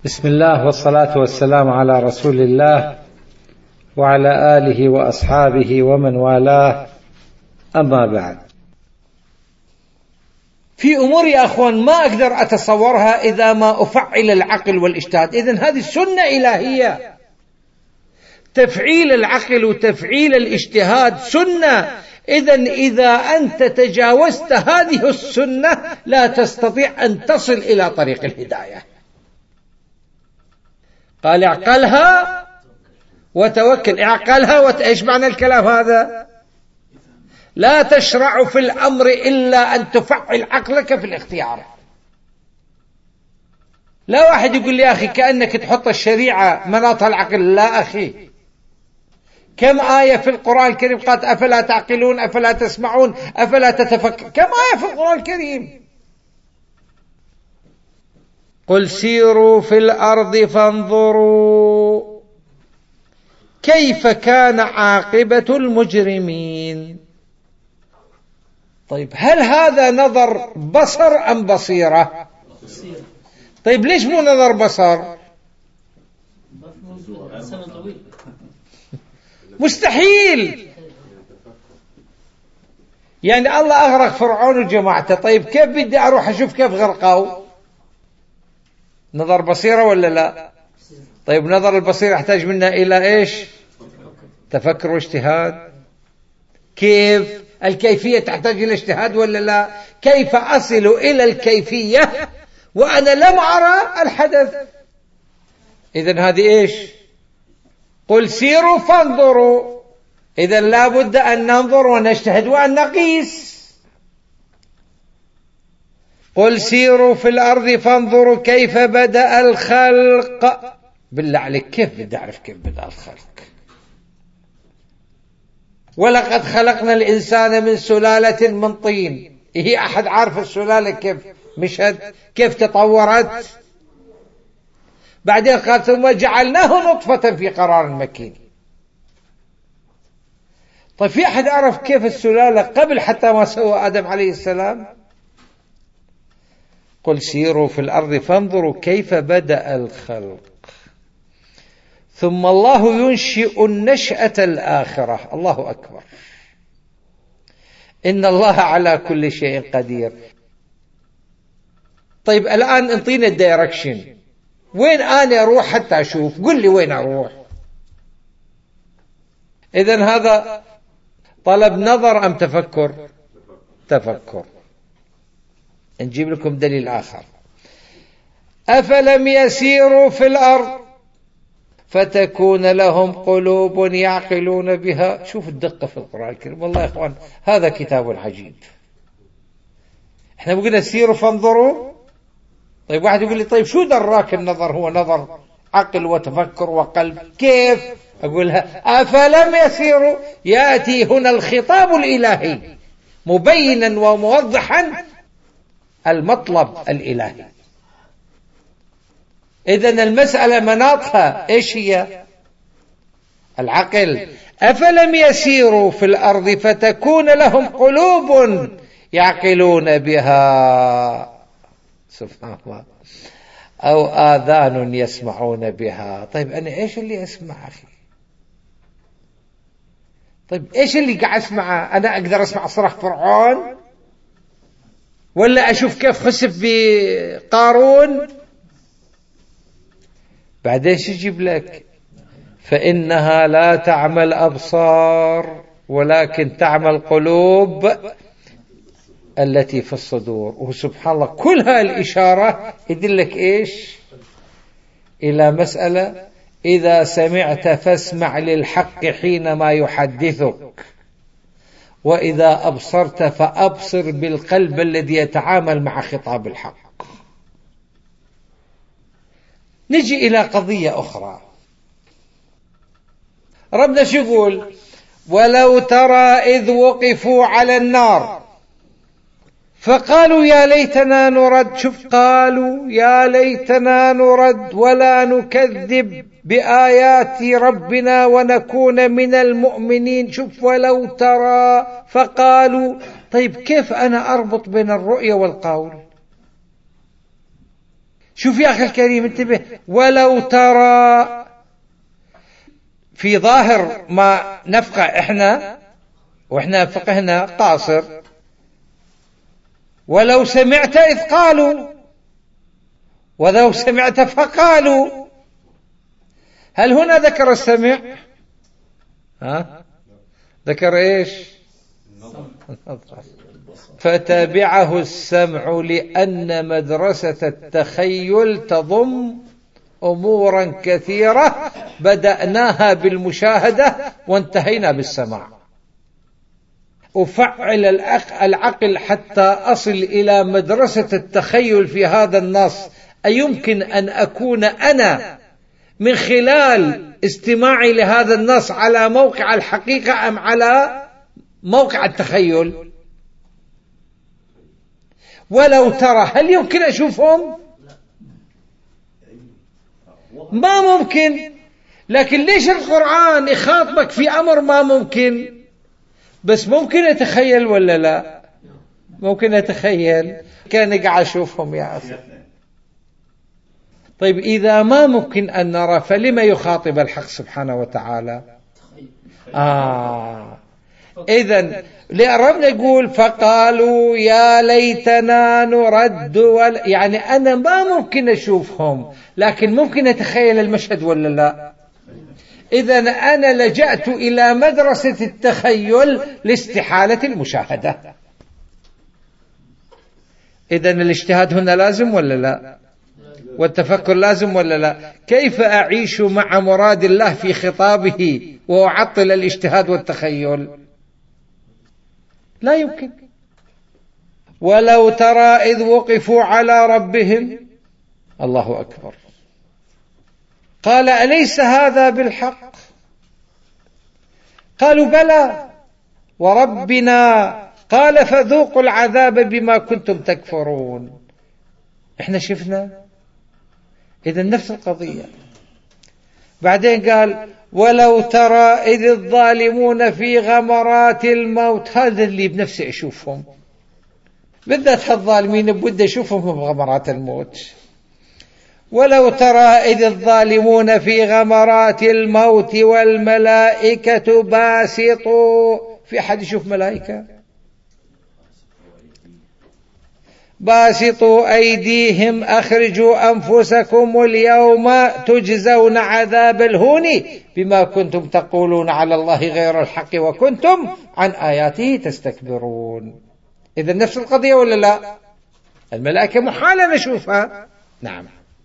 بسم الله والصلاة والسلام على رسول الله وعلى آله وأصحابه ومن والاه، أما بعد. في أمور يا أخوان ما أقدر أتصورها إذا ما أفعل العقل والاجتهاد. إذن هذه سنة إلهية، تفعيل العقل وتفعيل الاجتهاد سنة. إذن إذا أنت تجاوزت هذه السنة لا تستطيع أن تصل إلى طريق الهداية. قال اعقلها وتوكل. اعقلها ايش معنى الكلام هذا؟ لا تشرع في الأمر إلا أن تفعل عقلك في الاختيار. لا واحد يقول لي يا أخي كأنك تحط الشريعة مناط العقل. لا أخي، كم آية في القرآن الكريم قالت أفلا تعقلون، أفلا تسمعون، أفلا تتفكر؟ كم آية في القرآن الكريم؟ قل سيروا في الأرض فانظروا كيف كان عاقبة المجرمين. طيب هل هذا نظر بصر أم بصيرة؟ طيب ليش مو نظر بصر؟ مستحيل. يعني الله أغرق فرعون وجماعته، طيب كيف بدي أروح أشوف كيف غرقوا؟ نظر بصيرة ولا لا؟ طيب نظر البصيرة يحتاج منا إلى إيش؟ تفكر واجتهاد. كيف؟ الكيفية تحتاج إلى اجتهاد ولا لا؟ كيف أصل إلى الكيفية وأنا لم أرى الحدث؟ إذن هذه إيش؟ قل سيروا فانظروا. إذن لا بد أن ننظر ونجتهد وأن نقيس. قل سيروا في الأرض فانظروا كيف بدأ الخلق. بالله عليك كيف بدي أعرف كيف بدأ الخلق؟ ولقد خلقنا الإنسان من سلالة من طين. هي أحد عارف السلالة كيف مشت، كيف تطورت؟ بعدين قال ثم جعلناه نطفة في قرار مكين. طيب في أحد عرف كيف السلالة قبل حتى ما سوى آدم عليه السلام؟ قل سيروا في الأرض فانظروا كيف بدأ الخلق ثم الله ينشئ النشأة الآخرة. الله أكبر. إن الله على كل شيء قدير. طيب الآن انطينا الدايركشن، وين أنا أروح حتى أشوف؟ قل لي وين أروح. إذن هذا طلب نظر أم تفكر؟ تفكر. نجيب لكم دليل آخر. أفلم يسيروا في الأرض فتكون لهم قلوب يعقلون بها. شوف الدقة في القرآن الكريم. والله يا إخوان هذا كتاب عجيب. احنا بقولنا سيروا فانظروا. طيب واحد يقول لي طيب شو دراك النظر هو نظر عقل وتفكر وقلب؟ كيف أقولها؟ أفلم يسيروا. يأتي هنا الخطاب الإلهي مبينا وموضحا المطلب الإلهي. إذن المسألة مناطها إيش هي؟ العقل. أفلم يسيروا في الأرض فتكون لهم قلوب يعقلون بها. سبحان الله. أو آذان يسمعون بها. طيب أنا إيش اللي أسمع أخي؟ طيب إيش اللي قاعد أسمعه؟ أنا أقدر أسمع صراخ فرعون ولا أشوف كيف خسف بقارون؟ بعدين شو يجيب لك؟ فإنها لا تعمى الأبصار ولكن تعمى القلوب التي في الصدور. وسبحان الله كل هالإشارة يدلك إيش؟ إلى مسألة: إذا سمعت فاسمع للحق حينما يحدثك، وإذا أبصرت فأبصر بالقلب الذي يتعامل مع خطاب الحق. نجي إلى قضية أخرى. ربنا شو يقول؟ ولو ترى إذ وقفوا على النار فقالوا يا ليتنا نرد. شوف، قالوا يا ليتنا نرد ولا نكذب بآيات ربنا ونكون من المؤمنين. شوف، ولو ترى فقالوا. طيب كيف أنا أربط بين الرؤية والقول؟ شوف يا أخي الكريم انتبه، ولو ترى في ظاهر ما نفقه إحنا وإحنا فقهنا قاصر، ولو سمعت إذ قالوا، ولو سمعت فقالوا. هل هنا ذكر السمع؟ ذكر إيش؟ فتبعه السمع، لأن مدرسة التخيل تضم أمورا كثيرة بدأناها بالمشاهدة وانتهينا بالسماع. أفعل العقل حتى أصل إلى مدرسة التخيل في هذا النص. أيمكن أن أكون أنا من خلال استماعي لهذا النص على موقع الحقيقة أم على موقع التخيل؟ ولو ترى، هل يمكن أشوفهم؟ ما ممكن. لكن ليش القرآن يخاطبك في أمر ما ممكن؟ بس ممكن أتخيل ولا لا؟ ممكن أتخيل. كان قاعد أشوفهم يا أخي. طيب إذا ما ممكن أن نرى، فلما يخاطب الحق سبحانه وتعالى؟ إذن لأربنا يقول فقالوا يا ليتنا نرد يعني أنا ما ممكن أشوفهم، لكن ممكن أتخيل المشهد ولا لا؟ إذن أنا لجأت إلى مدرسة التخيل لاستحالة المشاهدة. إذن الاجتهاد هنا لازم ولا لا؟ والتفكر لازم ولا لا؟ كيف أعيش مع مراد الله في خطابه وأعطل الاجتهاد والتخيل؟ لا يمكن. ولو ترى إذ وقفوا على ربهم، الله أكبر، قال أليس هذا بالحق؟ قالوا بلى وربنا، قال فذوقوا العذاب بما كنتم تكفرون. احنا شفنا. إذن نفس القضية. بعدين قال ولو ترى إذ الظالمون في غمرات الموت. هذا اللي بنفسي أشوفهم، بالذات الظالمين بودي أشوفهم في غمرات الموت. ولو ترى إذ الظالمون في غمرات الموت والملائكة باسطوا. في أحد يشوف ملائكة؟ باسطوا أيديهم أخرجوا أنفسكم اليوم تجزون عذاب الهون بما كنتم تقولون على الله غير الحق وكنتم عن آياته تستكبرون. إذا نفس القضية ولا لا؟ الملائكة محالة نشوفها. نعم.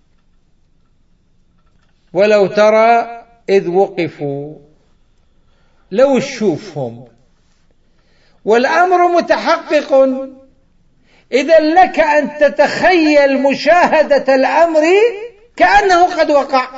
ولو ترى إذ وقفوا، لو تشوفهم والأمر متحقق، إذا لك أن تتخيل مشاهدة الأمر كأنه قد وقع.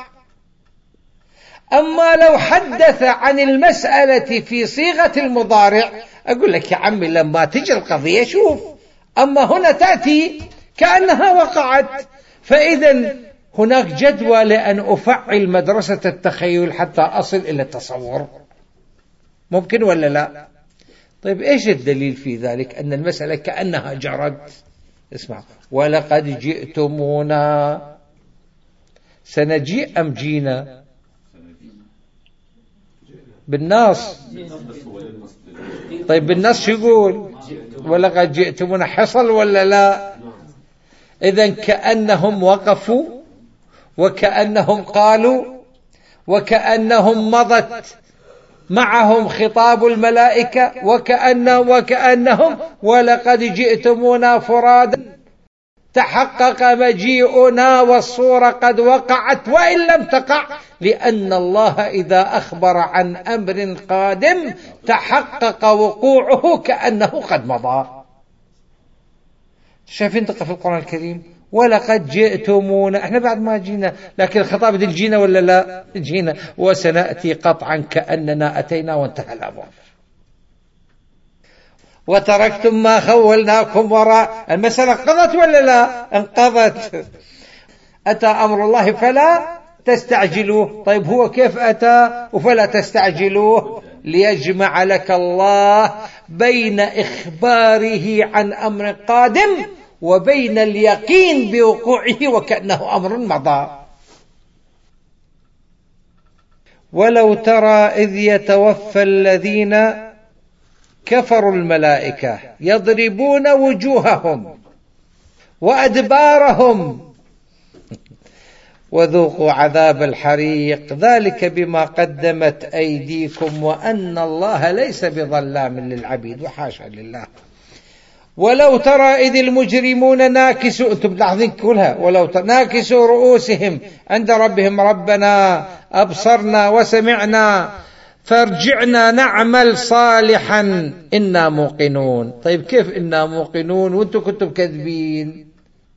أما لو حدث عن المسألة في صيغة المضارع أقول لك يا عمي لما تجي القضية شوف، أما هنا تأتي كأنها وقعت. فإذا هناك جدوى لأن أفعل مدرسة التخيل حتى أصل إلى التصور. ممكن ولا لا؟ طيب إيش الدليل في ذلك؟ أن المسألة كأنها جرت. اسمع، ولقد جئتمونا، سنجيء أم جينا؟ بالنص. طيب بالنص شو يقول؟ ولقد جئتمونا، حصل ولا لا؟ إذن كأنهم وقفوا وكأنهم قالوا وكأنهم مضت معهم خطاب الملائكة وكأنهم ولقد جئتمونا فرادا تحقق مجيئنا والصورة قد وقعت وإن لم تقع، لأن الله إذا أخبر عن أمر قادم تحقق وقوعه كأنه قد مضى. شايفين دقة في القرآن الكريم؟ ولقد جئتمونا، احنا بعد ما جينا، لكن الخطاب دي جينا ولا لا؟ جينا. وسنأتي قطعا كأننا أتينا وانتهى الأمر. وتركتم ما خولناكم وراء. المسألة انقضت ولا لا؟ انقضت. أتى أمر الله فلا تستعجلوه. طيب هو كيف أتى وفلا تستعجلوه؟ ليجمع لك الله بين إخباره عن أمر قادم وبين اليقين بوقوعه وكأنه أمر مضى. ولو ترى إذ يتوفى الذين كفروا الملائكة يضربون وجوههم وأدبارهم وذوقوا عذاب الحريق ذلك بما قدمت أيديكم وأن الله ليس بظلام للعبيد. وحاشا لله. ولو ترى إذ المجرمون ناكسوا، أنتم ملاحظين كلها، ولو ناكسوا رؤوسهم عند ربهم ربنا أبصرنا وسمعنا فارجعنا نعمل صالحا إنا موقنون. طيب كيف إنا موقنون وأنتم كنتم كذبين؟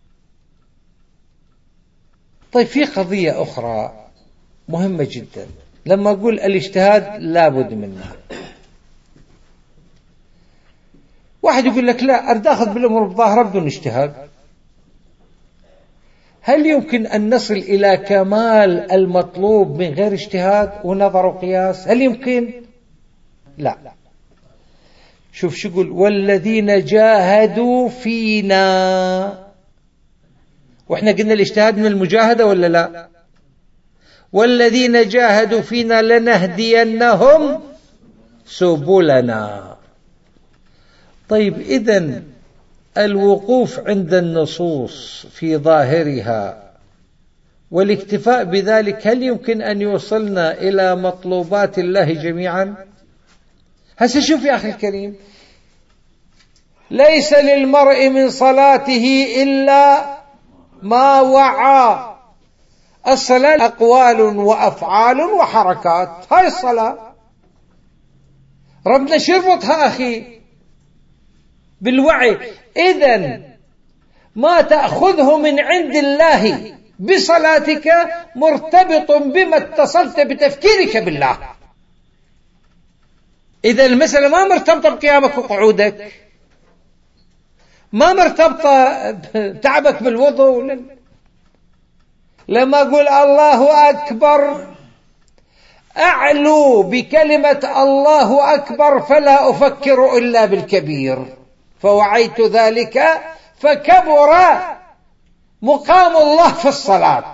طيب في قضية أخرى مهمة جدا، لما أقول الاجتهاد لابد منه. واحد يقول لك لا أريد أخذ بالأمور الظاهرة بدون اجتهاد. هل يمكن أن نصل إلى كمال المطلوب من غير اجتهاد ونظر وقياس؟ هل يمكن؟ لا. شوف شو يقول: والذين جاهدوا فينا. وإحنا قلنا الاجتهاد من المجاهدة ولا لا؟ والذين جاهدوا فينا لنهدينهم سبلنا. طيب إذن الوقوف عند النصوص في ظاهرها والاكتفاء بذلك هل يمكن أن يوصلنا إلى مطلوبات الله جميعا؟ هسه شوف يا أخي الكريم، ليس للمرء من صلاته إلا ما وعى. الصلاة أقوال وأفعال وحركات، هاي الصلاة ربنا شربطها أخي بالوعي. إذن ما تأخذه من عند الله بصلاتك مرتبط بما اتصلت بتفكيرك بالله. إذا المسألة ما مرتبطة بقيامك وقعودك، ما مرتبطة بتعبك بالوضوء. لما أقول الله أكبر أعلو بكلمة الله أكبر فلا أفكر إلا بالكبير، فوعيت ذلك فكبر مقام الله في الصلاة،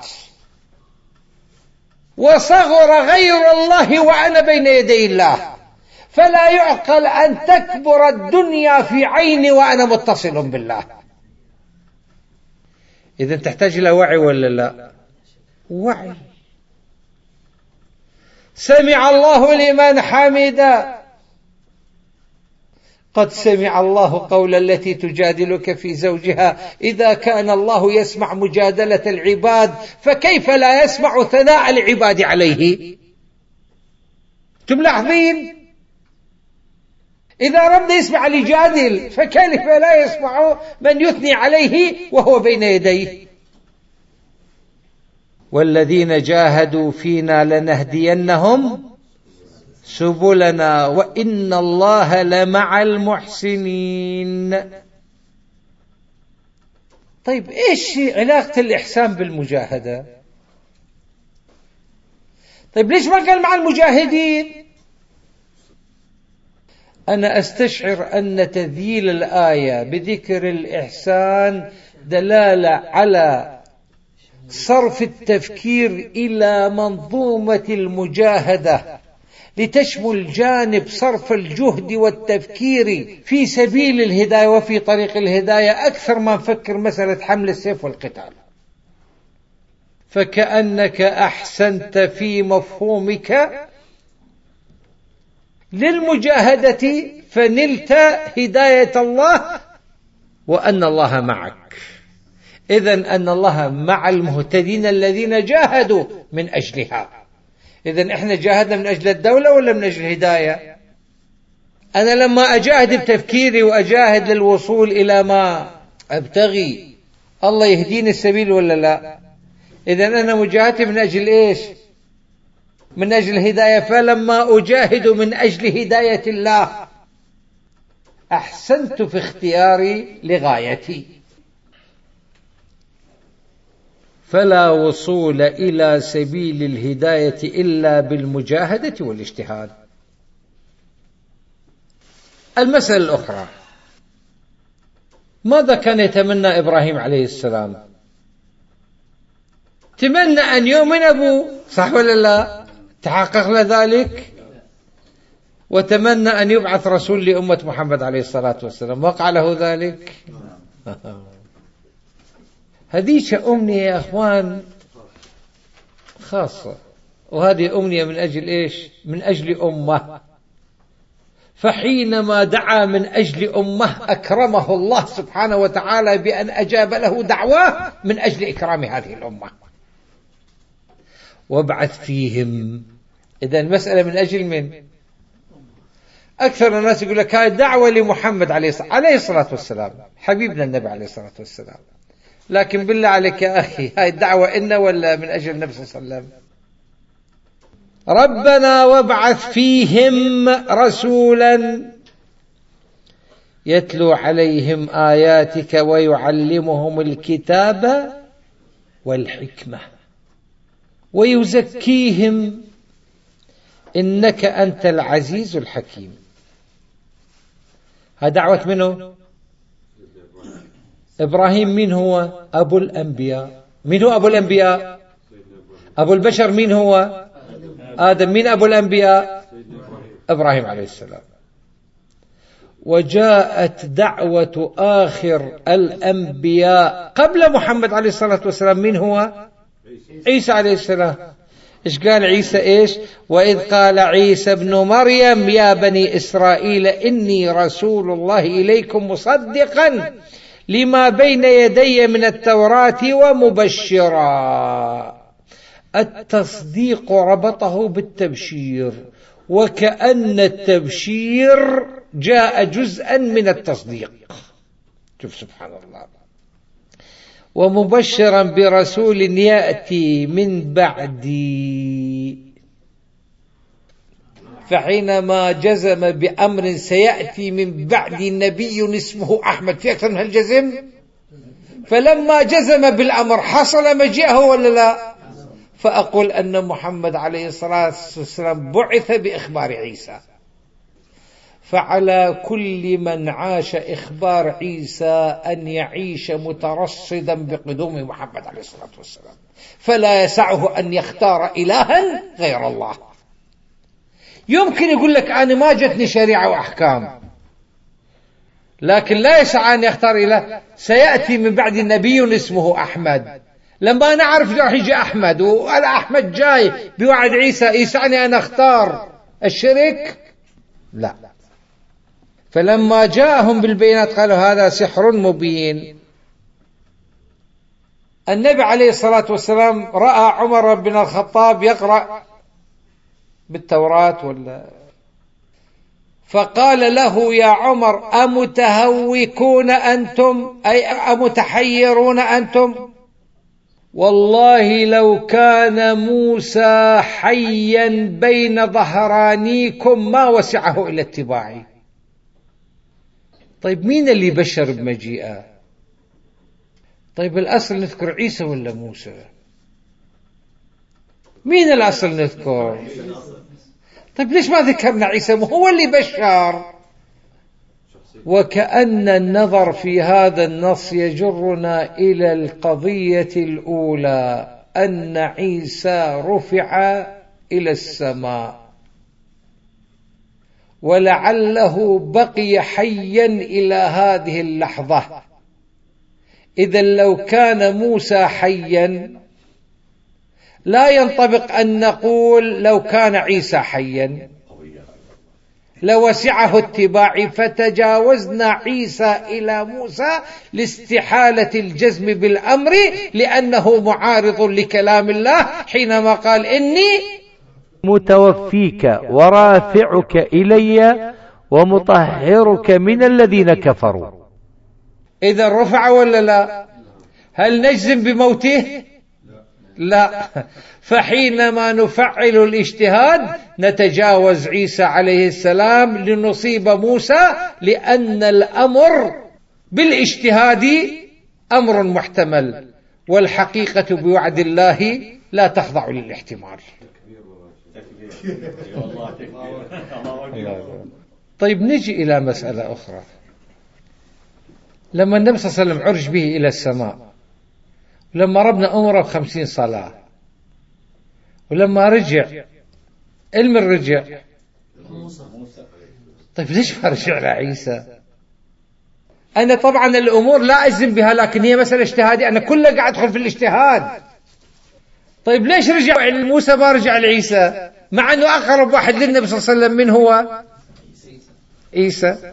وصغر غير الله وأنا بين يدي الله، فلا يعقل أن تكبر الدنيا في عيني وأنا متصل بالله. إذا تحتاج إلى وعي ولا لا؟ وعي. سمع الله لمن حمده. قد سمع الله قول التي تجادلك في زوجها. إذا كان الله يسمع مجادلة العباد فكيف لا يسمع ثناء العباد عليه؟ تملاحظين؟ إذا ربنا يسمع لجادل فكيف لا يسمع من يثني عليه وهو بين يديه؟ والذين جاهدوا فينا لنهدينهم سبلنا وإن الله لمع المحسنين. طيب إيش علاقة الإحسان بالمجاهدة؟ طيب ليش ما قال مع المجاهدين؟ أنا أستشعر أن تذييل الآية بذكر الإحسان دلالة على صرف التفكير إلى منظومة المجاهدة لتشمل جانب صرف الجهد والتفكير في سبيل الهداية وفي طريق الهداية أكثر ما نفكر مسألة حمل السيف والقتال. فكأنك أحسنت في مفهومك للمجاهدة فنلت هداية الله وأن الله معك. إذن أن الله مع المهتدين الذين جاهدوا من أجلها. إذن إحنا جاهدنا من أجل الدولة ولا من أجل الهداية؟ أنا لما أجاهد بتفكيري وأجاهد للوصول إلى ما أبتغي الله يهديني السبيل ولا لا؟ إذن أنا مجاهدتي من أجل إيش؟ من أجل الهداية. فلما أجاهد من أجل هداية الله أحسنت في اختياري لغايتي. فلا وصول إلى سبيل الهداية إلا بالمجاهدة والاجتهاد. المسألة الأخرى، ماذا كان يتمنى إبراهيم عليه السلام؟ تمنى أن يؤمن أبوه، صح ولا لا؟ تحقق له ذلك. وتمنى أن يبعث رسول لأمة محمد عليه الصلاة والسلام، وقع له ذلك. هذيك أمنية يا أخوان خاصة، وهذه أمنية من أجل إيش؟ من أجل أمة. فحينما دعا من أجل أمة أكرمه الله سبحانه وتعالى بأن أجاب له دعواه من أجل إكرام هذه الأمة. وابعث فيهم، إذا المسألة من أجل من؟ أكثر الناس يقول لك هاي دعوة لمحمد عليه الصلاة والسلام، حبيبنا النبي عليه الصلاة والسلام. لكن بالله عليك يا أخي، هاي الدعوة إنا ولا من أجل النبي صلى الله عليه وسلم؟ ربنا وابعث فيهم رسولا يتلو عليهم آياتك ويعلمهم الكتاب والحكمة ويزكيهم إنك أنت العزيز الحكيم. هذا دعوة منه؟ إبراهيم مين هو؟ أبو الأنبياء. مين هو أبو الأنبياء؟ أبو البشر مين هو؟ آدم. مين أبو الأنبياء؟ إبراهيم عليه السلام. وجاءت دعوة آخر الأنبياء قبل محمد عليه الصلاة والسلام، مين هو؟ عيسى عليه السلام. إيش قال عيسى؟ إيش؟ وإذ قال عيسى ابن مريم يا بني إسرائيل إني رسول الله إليكم مصدقا لما بين يدي من التوراة ومبشرا. التصديق ربطه بالتبشير، وكأن التبشير جاء جزءا من التصديق. شوف سبحان الله. ومبشرا برسول يأتي من بعدي. فحينما جزم بأمر سيأتي من بعد نبي اسمه أحمد، في أكثر من هالجزم. فلما جزم بالأمر حصل مجيئه ولا لا؟ فأقول أن محمد عليه الصلاة والسلام بعث بإخبار عيسى. فعلى كل من عاش إخبار عيسى أن يعيش مترصدا بقدوم محمد عليه الصلاة والسلام، فلا يسعه أن يختار إلها غير الله. يمكن يقول لك أنا ما جتني شريعة وأحكام، لكن لا يسعى أن يختار إله. سيأتي من بعد نبي اسمه أحمد. لما نعرف راح يجي أحمد، وأنا أحمد جاي بوعد عيسى، يسعني أن أختار الشرك؟ لا. فلما جاءهم بالبينات قالوا هذا سحر مبين. النبي عليه الصلاة والسلام رأى عمر بن الخطاب يقرأ بالتوراة فقال له يا عمر أمتهوكون أنتم، أي أمتحيرون أنتم؟ والله لو كان موسى حيا بين ظهرانيكم ما وسعه إلى اتباعي. طيب مين اللي بشر بمجيئه؟ طيب الأصل نذكر عيسى ولا موسى؟ مين الأصل نذكر؟ طيب ليش ما ذكرنا عيسى؟ هو اللي بشر. وكأن النظر في هذا النص يجرنا إلى القضية الأولى، أن عيسى رفع إلى السماء ولعله بقي حيا إلى هذه اللحظة. إذا لو كان موسى حيا لا ينطبق أن نقول لو كان عيسى حيا، لوسعه اتباعي. فتجاوزنا عيسى إلى موسى لاستحالة الجزم بالأمر، لأنه معارض لكلام الله حينما قال إني متوفيك ورافعك إلي ومطهرك من الذين كفروا. إذا رفع ولا لا؟ هل نجزم بموته؟ لا. فحينما نفعل الاجتهاد نتجاوز عيسى عليه السلام لنصيب موسى، لأن الأمر بالاجتهاد أمر محتمل، والحقيقة بوعد الله لا تخضع للاحتمال. طيب نجي إلى مسألة أخرى. لما النبي صلى الله عليه وسلم عرج به إلى السماء، ولما ربنا أمره ب50 صلاة، ولما رجع المن رجع؟ طيب ليش ما رجع لعيسى؟ أنا طبعا الأمور لا أجزم بها، لكن هي مسألة اجتهادية، أنا كله قاعد أدخل في الاجتهاد. طيب ليش رجع لموسى ما رجع لعيسى، مع أنه أقرب واحد للنبي صلى الله عليه وسلم من هو؟ عيسى.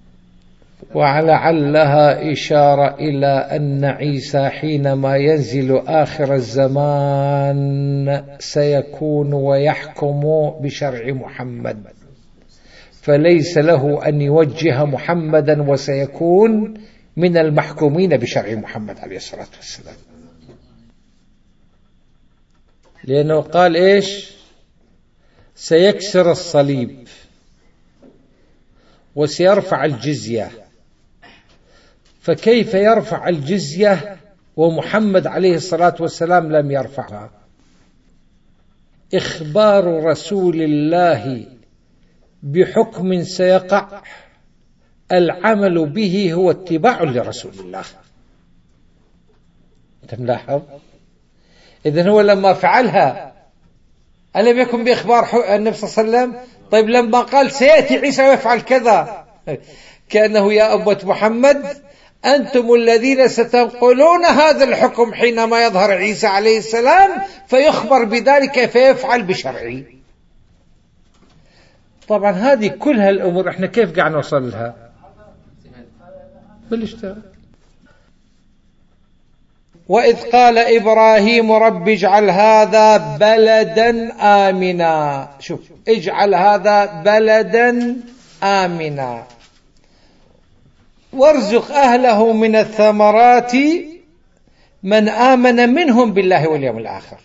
ولعلها إشارة إلى أن عيسى حينما ينزل آخر الزمان سيكون ويحكم بشرع محمد، فليس له أن يوجه محمدا، وسيكون من المحكومين بشرع محمد عليه الصلاة والسلام. لأنه قال إيش؟ سيكسر الصليب وسيرفع الجزية، فكيف يرفع الجزية ومحمد عليه الصلاة والسلام لم يرفعها؟ إخبار رسول الله بحكم سيقع، العمل به هو اتباع لرسول الله. أنت ملاحظ؟ إذن هو لما فعلها ألم يكن بإخبار النبي صلى الله عليه وسلم؟ طيب لما قال سيأتي عيسى ويفعل كذا، كأنه يا أمة محمد أنتم الذين ستنقلون هذا الحكم حينما يظهر عيسى عليه السلام، فيخبر بذلك فيفعل بشرعي. طبعا هذه كلها الأمور احنا كيف قاعد نوصل لها؟ بالاجتهاد. وإذ قال إبراهيم رب اجعل هذا بلدا آمنا، شوف اجعل هذا بلدا آمنا وارزق أهله من الثمرات من آمن منهم بالله واليوم الآخر.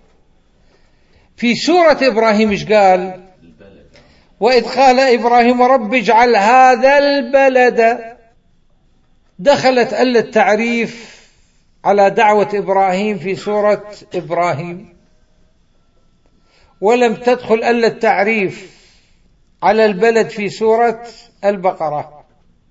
في سورة إبراهيم ايش قال؟ وإذ قال إبراهيم رب اجعل هذا البلد، دخلت التعريف على دعوة إبراهيم في سورة إبراهيم، ولم تدخل التعريف على البلد في سورة البقرة.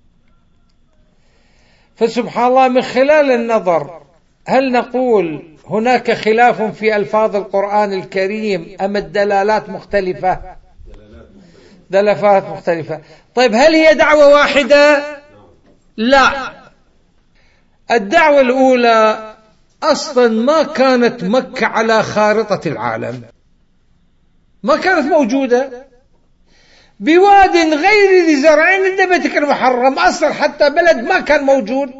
فسبحان الله، من خلال النظر هل نقول هناك خلاف في ألفاظ القرآن الكريم أم الدلالات مختلفة؟ دلالات مختلفة. طيب هل هي دعوة واحدة؟ لا. الدعوة الأولى أصلا ما كانت مكة على خارطة العالم، ما كانت موجودة، بواد غير ذي زرع عند بيتك المحرم، أصلا حتى بلد ما كان موجود.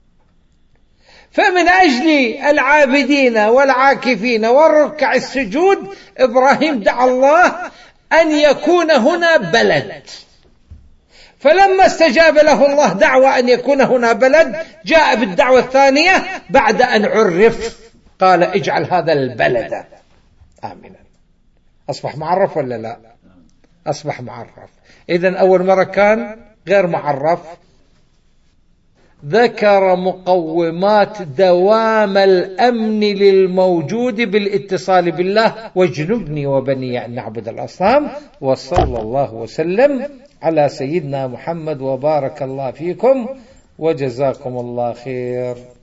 فمن أجل العابدين والعاكفين والركع السجود إبراهيم دعا الله أن يكون هنا بلد، فلما استجاب له الله دعوة أن يكون هنا بلد، جاء بالدعوة الثانية بعد أن عرف، قال اجعل هذا البلد آمنا. أصبح معرف ولا لا؟ أصبح معرف. إذن أول مرة كان غير معرف. ذكر مقومات دوام الأمن للموجود بالاتصال بالله، واجنبني وبني أن نعبد الأصنام. وصلى الله وسلم على سيدنا محمد، وبارك الله فيكم، وجزاكم الله خير.